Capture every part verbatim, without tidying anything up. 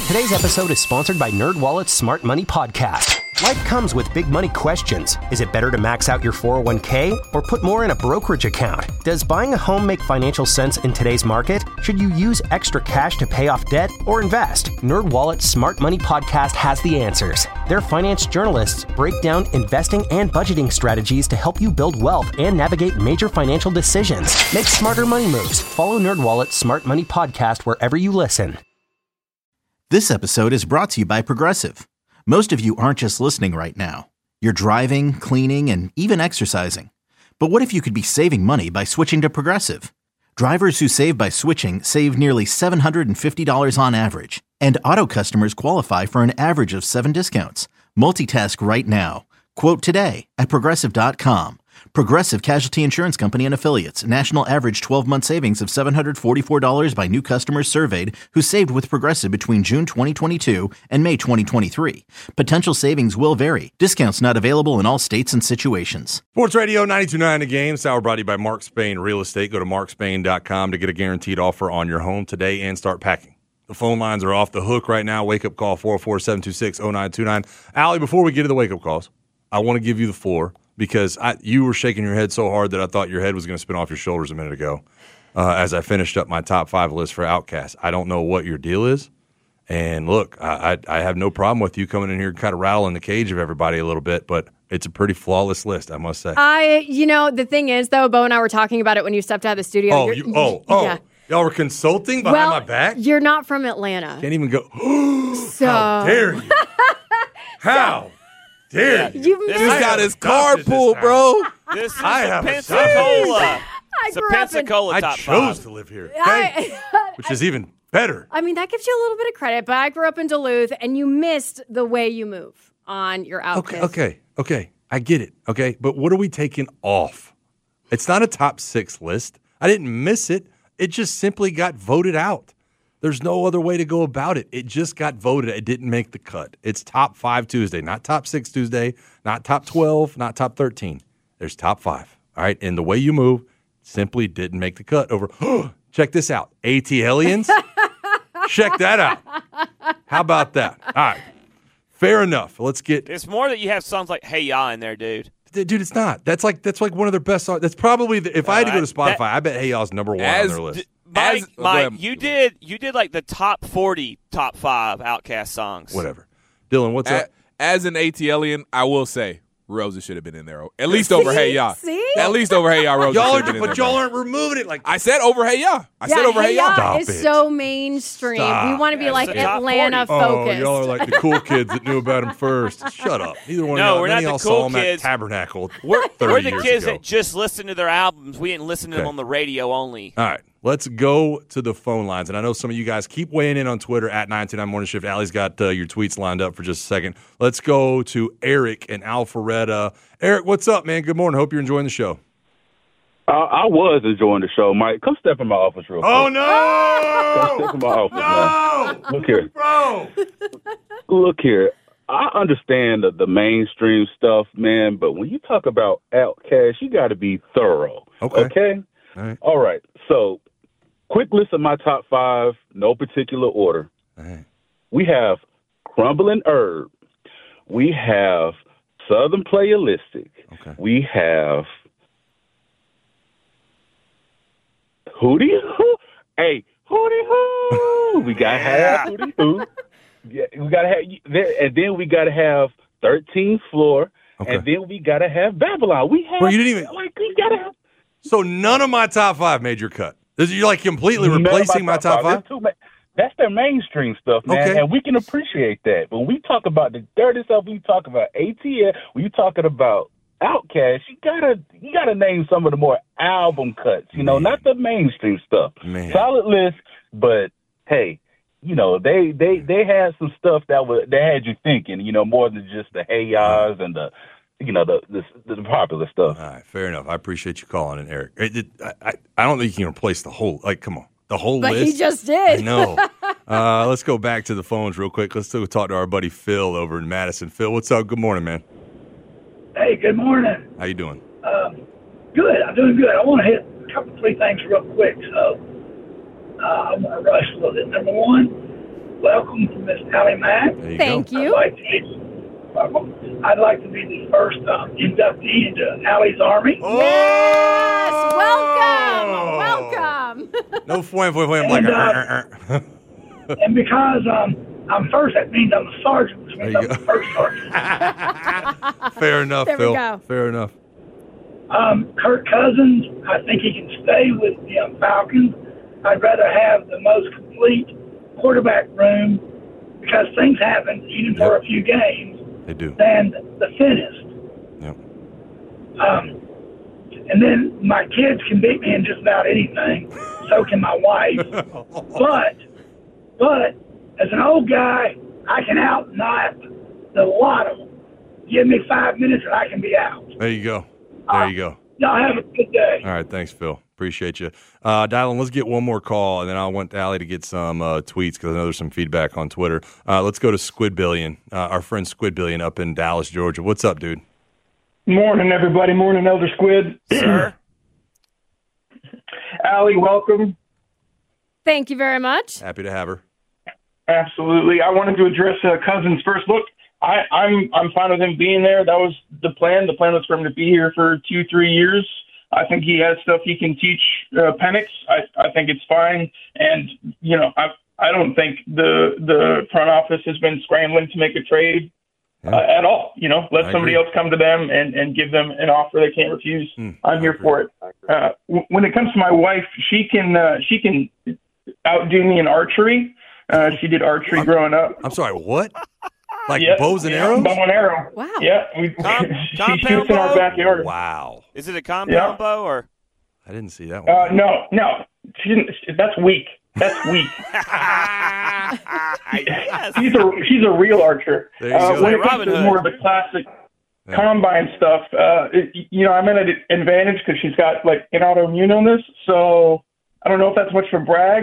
Today's episode is sponsored by NerdWallet's Smart Money Podcast. Life comes with big money questions. Is it better to max out your four oh one k or put more in a brokerage account? Does buying a home make financial sense in today's market? Should you use extra cash to pay off debt or invest? NerdWallet's Smart Money Podcast has the answers. Their finance journalists break down investing and budgeting strategies to help you build wealth and navigate major financial decisions. Make smarter money moves. Follow NerdWallet's Smart Money Podcast wherever you listen. This episode is brought to you by Progressive. Most of you aren't just listening right now. You're driving, cleaning, and even exercising. But what if you could be saving money by switching to Progressive? Drivers who save by switching save nearly seven hundred fifty dollars on average. And auto customers qualify for an average of seven discounts. Multitask right now. Quote today at Progressive dot com. Progressive Casualty Insurance Company and Affiliates. National average twelve-month savings of seven hundred forty-four dollars by new customers surveyed who saved with Progressive between June twenty twenty-two and May twenty twenty-three. Potential savings will vary. Discounts not available in all states and situations. Sports Radio ninety-two point nine The Game. Sour brought to you by Mark Spain Real Estate. Go to mark spain dot com to get a guaranteed offer on your home today and start packing. The phone lines are off the hook right now. Wake-up call four oh four, seven two six, oh nine two nine. Allie, before we get to the wake-up calls, I want to give you the floor. Because I, you were shaking your head so hard that I thought your head was going to spin off your shoulders a minute ago uh, as I finished up my top five list for Outkast. I don't know what your deal is. And look, I, I, I have no problem with you coming in here and kind of rattling the cage of everybody a little bit, but it's a pretty flawless list, I must say. I, you know, the thing is, though, Bo and I were talking about it when you stepped out of the studio. Oh, you, oh, oh. Yeah. Y'all were consulting behind well, my back? You're not from Atlanta. Can't even go, so. How dare you? How? Dare you? You This missed- got his carpool, bro. This is I the have a Pensacola. I It's a grew up in- Pensacola I top chose five. to live here, okay? I, Which is even better. I mean, that gives you a little bit of credit, but I grew up in Duluth, and you missed the way you move on your outfit. Okay, okay, okay. I get it, okay? But what are we taking off? It's not a top six list. I didn't miss it. It just simply got voted out. There's no other way to go about it. It just got voted. It didn't make the cut. It's top five Tuesday, not top six Tuesday, not top twelve, not top thirteen. There's top five, all right? And the way you move simply didn't make the cut over. Check this out. ATLians. Check that out. How about that? All right. Fair enough. Let's get. It's more that you have songs like "Hey Ya" in there, dude. Dude, it's not. That's like that's like one of their best songs. That's probably the, if I had to go to Uh, Spotify, that- I bet Hey Y'all's number one As on their list. D- Mike, As- Mike, go ahead. you did you did like the top forty, top five Outkast songs. Whatever. Dylan, what's A- up? As an ATLian, I will say Rosa should have been in there. At least over Hey Ya. See? At least over Hey Ya, Rosa Y'all should have are, been in but there, y'all bro. aren't removing it like I said over Hey Ya. I yeah, said over Hey Ya. Stop is it. so mainstream. Stop. We want to be Yeah, like it's the top Atlanta forty. focused. Oh, y'all are like the cool kids that knew about him first. Shut up. Neither one No, of y'all. we're none not of the y'all cool saw him kids. at Tabernacle. We're, thirty we're the years kids ago. that just listen to their albums. We didn't listen to them Okay. on the radio only. All right, let's go to the phone lines. And I know some of you guys keep weighing in on Twitter at nine two nine Morning Shift. Allie's got uh, your tweets lined up for just a second. Let's go to Eric in Alpharetta. Eric, what's up, man? Good morning. Hope you're enjoying the show. I, I was enjoying the show, Mike. Come step in my office real quick. Oh, Come no! step in my office, man. No! Look here. Bro! Look here. I understand the, the mainstream stuff, man, but when you talk about Outkast, you got to be thorough. Okay. Okay? All right. All right. So, quick list of my top five, no particular order. All right. We have Crumbling Herb. We have Southern Playalistic. Okay. We have Hootie Hoo. Hey, Hootie Hoo. We gotta have Hootie Hoo. Yeah, we gotta have, and then we gotta have thirteenth Floor, Okay. and then we gotta have Babylon. We have, Bro, you didn't even- like, we gotta have. So none of my top five made your cut. This- You're like completely none of replacing my top five? That's too ma- That's their mainstream stuff, man, Okay. and we can appreciate that. When we talk about the dirty stuff, we talk about A T L. When you talking about Outkast, you gotta you gotta name some of the more album cuts. You know, Man. not the mainstream stuff. Man. Solid list, but hey, you know they they they had some stuff that was that had you thinking. You know, more than just the Hey Ya's and the you know the the, the popular stuff. All right, fair enough. I appreciate you calling in, Eric. It, it, I, I, I don't think you can replace the whole, like, come on, the whole But list. he just I did. know. uh, let's go back to the phones real quick. Let's go talk to our buddy Phil over in Madison. Phil, what's up? Good morning, man. Hey, good morning. How you doing? Um, good. I'm doing good. I want to hit a couple, three things real quick. So uh, I want to rush a little bit. Number one, welcome to Miss Allie Mack. There you Thank go. you. I'd like to be, I'd like to be the first um, inductee into Allie's Army. Oh! Yes, welcome, welcome. No fwam, fwam, fwam. Like, And, uh, uh, uh, uh. And because um, I'm first, that means I'm a sergeant, which means There you I'm go. the first sergeant. Fair enough, There we Phil. go. Fair enough. Um, Kirk Cousins, I think he can stay with the um, Falcons. I'd rather have the most complete quarterback room because things happen, even for Yep. a few games, They do. than the thinnest. Yep. Um, and then my kids can beat me in just about anything. So can my wife. But, but as an old guy, I can out-nap the lot of them. Give me five minutes and I can be out. There you go. There you go. Y'all have a good day. All right, thanks, Phil. Appreciate you. Uh, Dylan, let's get one more call, and then I want Allie to get some uh, tweets because I know there's some feedback on Twitter. Uh, let's go to Squidbillion, uh, our friend Squidbillion up in Dallas, Georgia. What's up, dude? Morning, everybody. Morning, Elder Squid. Sir? Allie, welcome. Thank you very much. Happy to have her. Absolutely. I wanted to address uh, Cousins first. Look, I, I'm I'm fine with him being there. That was the plan. The plan was for him to be here for two, three years. I think he has stuff he can teach uh, Penix. I, I think it's fine. And, you know, I I don't think the the front office has been scrambling to make a trade Yeah. uh, at all. You know, let I somebody agree. else come to them and, and give them an offer they can't refuse. Mm, I'm I here agree. for it. Uh, w- when it comes to my wife, she can uh, she can outdo me in archery. Uh, she did archery growing up. I'm sorry, what? Like Yeah, bows and yeah, arrows? Bow and arrow. Wow. Yeah, we, Com- she compound shoots in our bow? backyard. Wow. Is it a compound Yeah. bow or? I didn't see that one. Uh, no, no, she didn't, that's weak. That's weak. Yes. She's a she's a real archer. There you Uh, go. when it Like comes Robin to Hood. more of the classic Yeah. combine stuff, uh, it, you know, I'm at an advantage because she's got like an autoimmune illness. So I don't know if that's much of a brag,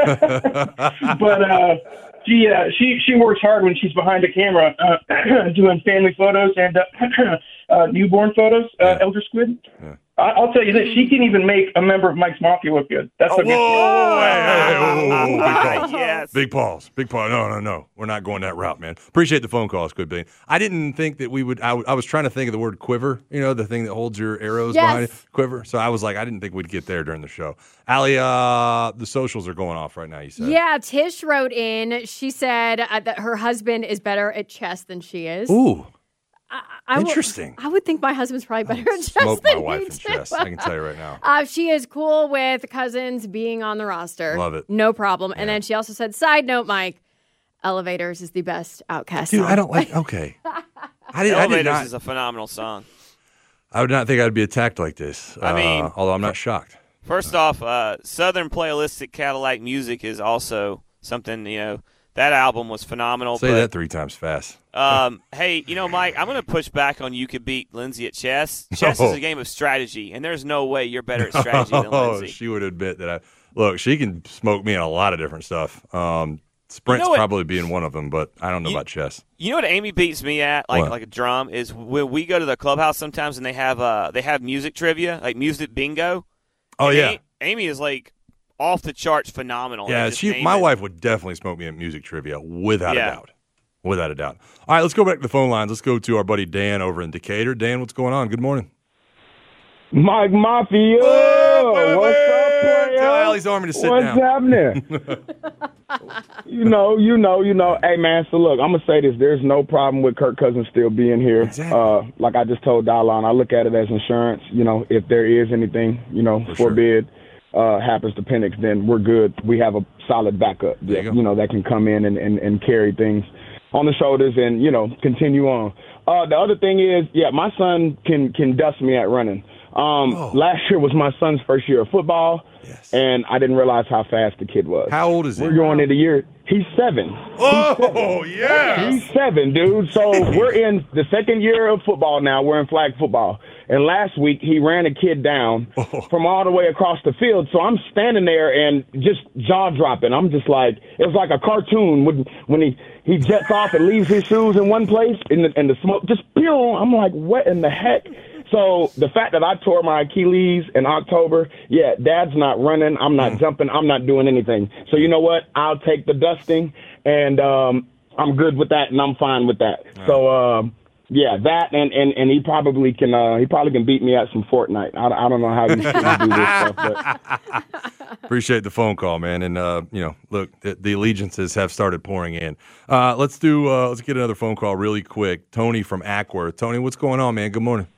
but uh, she uh, she she works hard when she's behind a camera, uh, doing family photos and uh, uh, newborn photos. Uh, Yeah. Elder Squid. Yeah. I- I'll tell you this: she can even make a member of Mike's Mafia look good. That's Oh, a whoa, whoa, hey, hey, hey, whoa, whoa, whoa, whoa, big pause. Yes. Big pause. Big pause. No, no, no. We're not going that route, man. Appreciate the phone call, Squid Billion. I didn't think that we would. I, w- I was trying to think of the word quiver, you know, the thing that holds your arrows Yes. behind it. Quiver. So I was like, I didn't think we'd get there during the show. Allie, uh, the socials are going off right now, you said. Yeah, Tish wrote in. She said uh, that her husband is better at chess than she is. Ooh. I would- interesting. I would think my husband's probably better at chess Smoke my than wife me, in too. chess. I can tell you right now. Uh, she is cool with Cousins being on the roster. Love it. No problem. And Yeah. then she also said, side note, Mike, Elevators is the best Outcast Dude, song. I don't like. Okay. I did, I did Elevators not. is a phenomenal song. I would not think I'd be attacked like this. I mean- uh, although I'm not shocked. First off, uh, Southern Playalistic Cadillac Music is also something, you know, that album was phenomenal. Say but, that three times fast. Um, hey, you know, Mike, I'm going to push back on you could beat Lindsay at chess. Chess Oh. is a game of strategy, and there's no way you're better at strategy than Oh, Lindsay. she would admit that. I look. She can smoke me in a lot of different stuff. Um, Sprint's You know what- probably being one of them, but I don't know You- about chess. You know what Amy beats me at, like What? like a drum, is when we go to the clubhouse sometimes and they have uh they have music trivia, like music bingo. Oh And yeah, A- Amy is like off the charts phenomenal. yeah. They just She, name my it. wife would definitely smoke me at music trivia without Yeah. a doubt. Without a doubt. All right, let's go back to the phone lines. Let's go to our buddy Dan over in Decatur. Dan, what's going on? Good morning. Mike Mafia, what's up, player? Tell Allie's Army to sit What's down. happening? you know, you know, you know. Hey, man, so look, I'm going to say this. There's no problem with Kirk Cousins still being here. Exactly. Uh, like I just told Dylon, I look at it as insurance. You know, if there is anything, you know, For sure. forbid, uh, happens to Penix, then we're good. We have a solid backup, There you that, go. you know, that can come in and, and, and carry things on the shoulders and, you know, continue on. Uh, the other thing is, yeah, my son can, can dust me at running. Um, Oh. Last year was my son's first year of football, Yes. and I didn't realize how fast the kid was. How old is he? We're going into year. He's seven. Oh yeah. He's seven, dude. So we're in the second year of football now. We're in flag football. And last week, he ran a kid down Oh. from all the way across the field. So I'm standing there and just jaw dropping. I'm just like, it was like a cartoon when, when he, he jets off and leaves his shoes in one place and the, and the smoke just, pew, I'm like, what in the heck? So the fact that I tore my Achilles in October, yeah, Dad's not running. I'm not mm. jumping. I'm not doing anything. So you know what? I'll take the dusting, and um, I'm good with that, and I'm fine with that. All so, um, yeah, that, and, and, and he probably can uh, he probably can beat me at some Fortnite. I, I don't know how these kids do this stuff, but. Appreciate the phone call, man. And, uh, you know, look, the, the allegiances have started pouring in. Uh, let's do, uh, let's get another phone call really quick. Tony from Ackworth. Tony, what's going on, man? Good morning.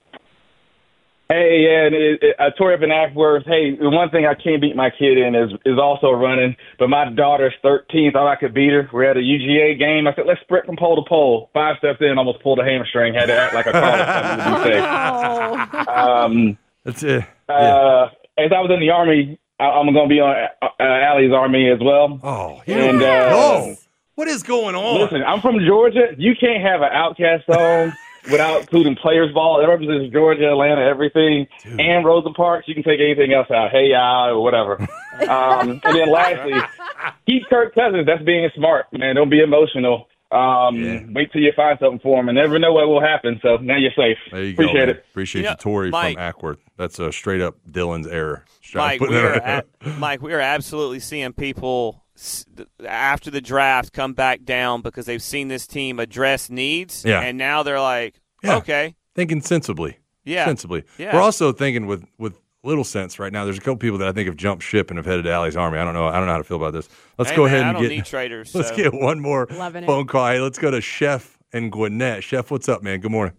Hey, yeah, it, it, I tore up in Ackworth. Hey, the one thing I can't beat my kid in is is also running, but my daughter's thirteen, thought I could beat her. We're at a U G A game. I said, let's sprint from pole to pole. Five steps in, almost pulled a hamstring, had to act like a college to be safe. Um, That's it. Yeah. Uh, as I was in the Army, I, I'm going to be on uh, Allie's Army as well. Oh, and, uh, oh, what is going on? Listen, I'm from Georgia. You can't have an Outcast song without including Players Ball. It represents Georgia, Atlanta, everything, Dude. and Rosa Parks. You can take anything else out. Hey, y'all, or whatever. um, and then lastly, keep Kirk Cousins. That's being smart, man. Don't be emotional. Um, yeah. Wait till you find something for him, and never know what will happen. So now you're safe. There you Appreciate go, it. Appreciate you you, know, Tori Mike, from Ackworth. That's a straight up Dylan's error. Mike, we are at, Mike, we are absolutely seeing people after the draft come back down because they've seen this team address needs, yeah. and now they're like, yeah. okay. Thinking sensibly. Yeah. Sensibly. Yeah. We're also thinking with, with little sense right now. There's a couple people that I think have jumped ship and have headed to Allie's Army. I don't know. I don't know how to feel about this. Let's hey, go man, ahead and I don't get need traders. Let's so. get one more Loving phone it. call. Hey, let's go to Chef and Gwinnett. Chef, what's up, man? Good morning.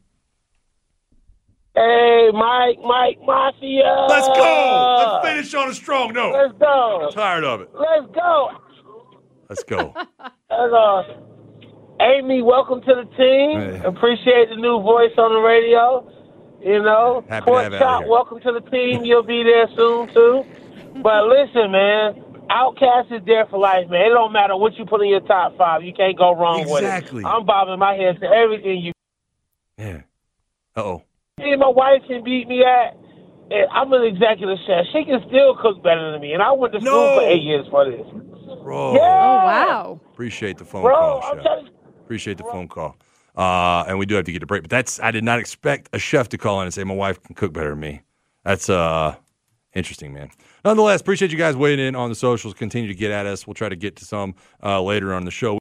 Hey, Mike, Mike Mafia. Let's go. Let's finish on a strong note. Let's go. I'm tired of it. Let's go. Let's go. That's awesome. Amy, welcome to the team. Hey. Appreciate the new voice on the radio. You know, Happy Pork to have Chop, welcome to the team. You'll be there soon, too. But listen, man, Outkast is there for life, man. It don't matter what you put in your top five. You can't go wrong exactly. with it. I'm bobbing my head to everything you. Yeah. Uh-oh. Me and my wife can beat me at. And I'm an executive chef. She can still cook better than me. And I went to school No. for eight years for this. Bro. Yeah. Oh, wow. Appreciate the phone Bro, call, I'm Chef. telling you. Appreciate the phone call. Uh, and we do have to get a break. But that's I did not expect a chef to call in and say, my wife can cook better than me. That's uh, interesting, man. Nonetheless, appreciate you guys weighing in on the socials. Continue to get at us. We'll try to get to some uh, later on the show.